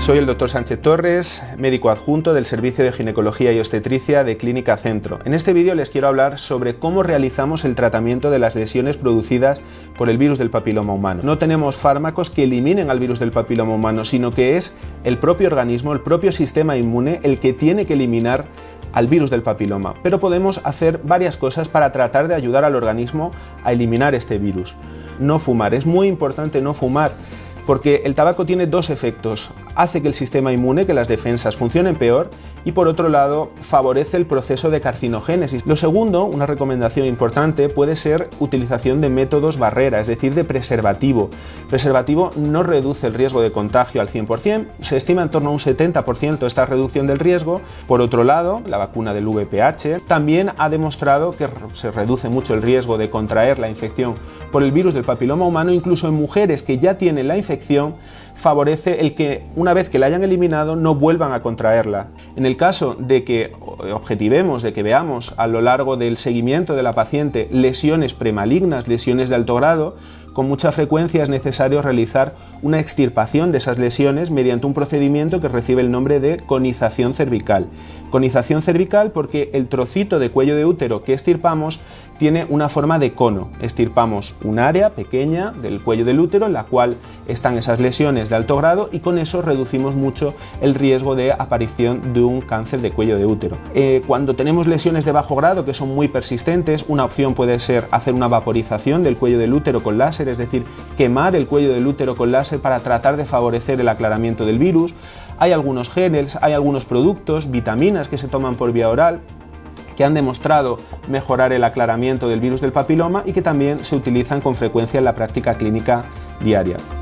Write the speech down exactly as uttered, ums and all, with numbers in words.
Soy el doctor Sánchez Torres, médico adjunto del Servicio de Ginecología y Obstetricia de Clínica Centro. En este vídeo les quiero hablar sobre cómo realizamos el tratamiento de las lesiones producidas por el virus del papiloma humano. No tenemos fármacos que eliminen al virus del papiloma humano, sino que es el propio organismo, el propio sistema inmune, el que tiene que eliminar al virus del papiloma. Pero podemos hacer varias cosas para tratar de ayudar al organismo a eliminar este virus. No fumar. Es muy importante no fumar, porque el tabaco tiene dos efectos. Hace que el sistema inmune, que las defensas funcionen peor, y por otro lado favorece el proceso de carcinogénesis. Lo segundo, una recomendación importante, puede ser utilización de métodos barrera, es decir, de preservativo. Preservativo no reduce el riesgo de contagio al cien por cien, se estima en torno a un setenta por ciento esta reducción del riesgo. Por otro lado, la vacuna del V P H también ha demostrado que se reduce mucho el riesgo de contraer la infección por el virus del papiloma humano, incluso en mujeres que ya tienen la infección, favorece el que una vez que la hayan eliminado no vuelvan a contraerla. En el caso de que objetivemos, de que veamos a lo largo del seguimiento de la paciente lesiones premalignas, lesiones de alto grado, con mucha frecuencia es necesario realizar una extirpación de esas lesiones mediante un procedimiento que recibe el nombre de conización cervical. Conización cervical porque el trocito de cuello de útero que extirpamos tiene una forma de cono. Extirpamos un área pequeña del cuello del útero en la cual están esas lesiones de alto grado y con eso reducimos mucho el riesgo de aparición de un cáncer de cuello de útero. Eh, cuando tenemos lesiones de bajo grado que son muy persistentes, una opción puede ser hacer una vaporización del cuello del útero con láser, es decir, quemar el cuello del útero con láser para tratar de favorecer el aclaramiento del virus. Hay algunos geles, hay algunos productos, vitaminas que se toman por vía oral, que han demostrado mejorar el aclaramiento del virus del papiloma y que también se utilizan con frecuencia en la práctica clínica diaria.